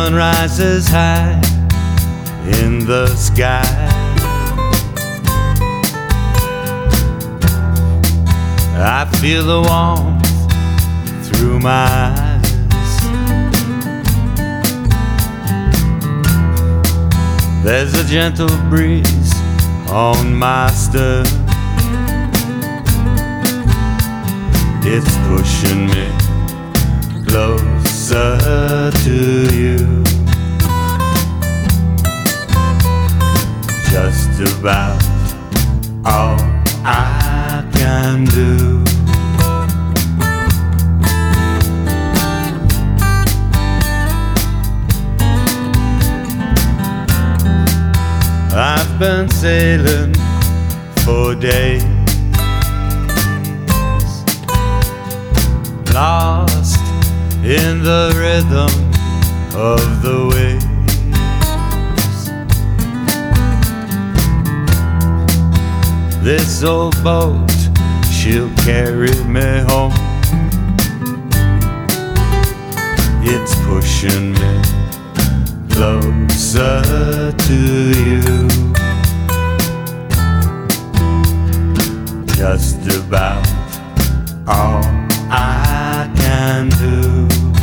sun rises high in the sky. I feel the warmth through my eyes. There's a gentle breeze on my stern. It's pushing me closer to you. Just about all I can do. I've been sailing for days, lost in the rhythm of the waves. This old boat, she'll carry me home. It's pushing me closer to you. Just about all I can do.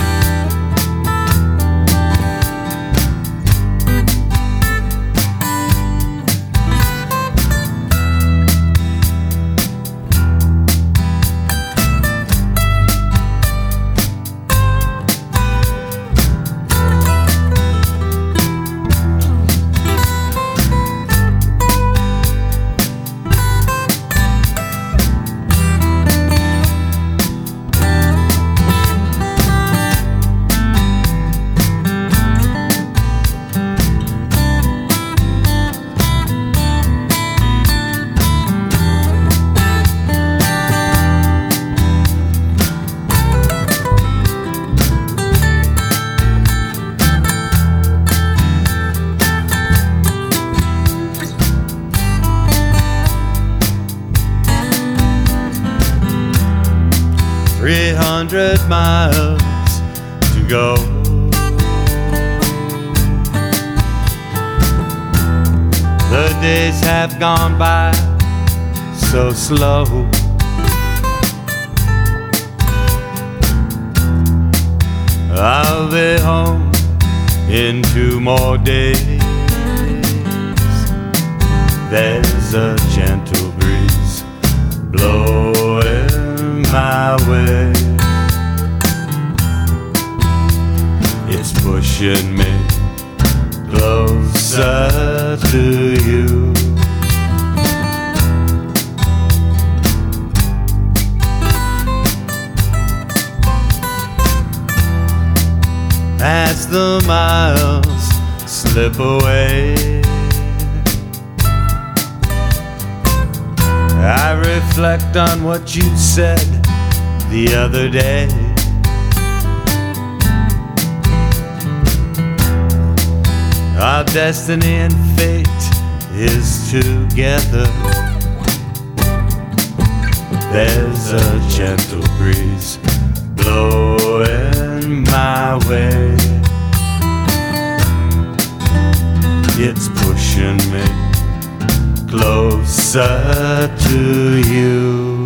$300 miles to go. The days have gone by so slow. I'll be home in 2 more days. There's a gentle breeze blowing my way. It's pushing me closer to you. As the miles slip away, I reflect on what you said the other day. Our destiny and fate is together. There's a gentle breeze blowing my way. It's pushing me closer to you.